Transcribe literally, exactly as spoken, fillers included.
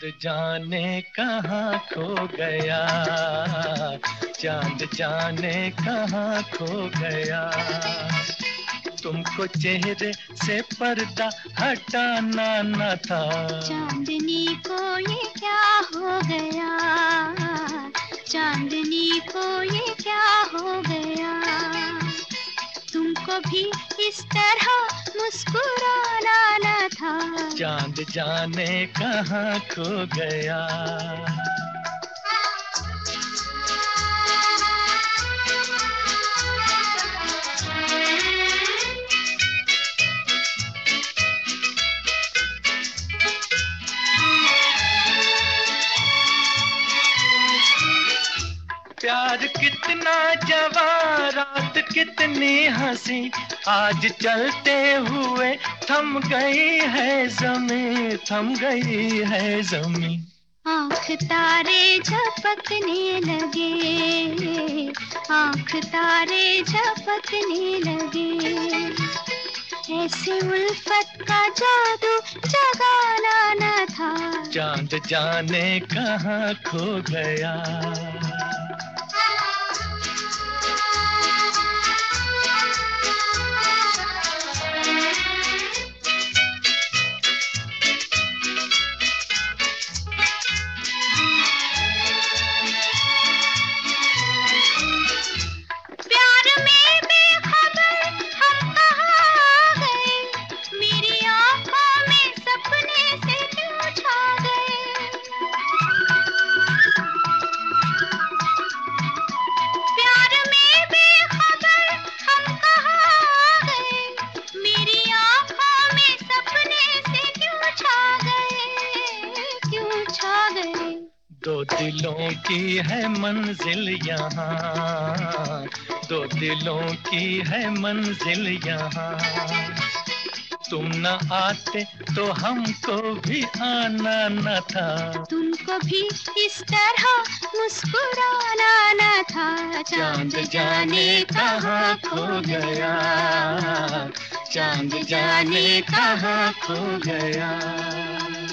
जाने कहाँ खो गया, चांद जाने कहाँ खो गया। तुमको चेहरे से पर्दा हटाना न था। चांदनी को ये क्या हो गया, चांदनी को ये क्या हो गया। तुमको भी इस तरह मुस्कुराना न था। चांद जाने कहाँ खो गया। प्यार कितना जवां, रात कितनी हंसी, आज चलते हुए थम गई है ज़मीं, थम गई है ज़मीं। आँख तारे झपकने लगे, आँख तारे झपकने लगे। ऐसे उल्फत का जादू जगाना न था। चांद जाने कहाँ खो गया। दो दिलों की है मंजिल यहाँ, दो दिलों की है मंजिल यहाँ। तुम न आते तो हमको भी आना न था। तुमको भी इस तरह मुस्कुराना न था। चांद जाने कहाँ खो गया, चांद जाने कहाँ खो गया।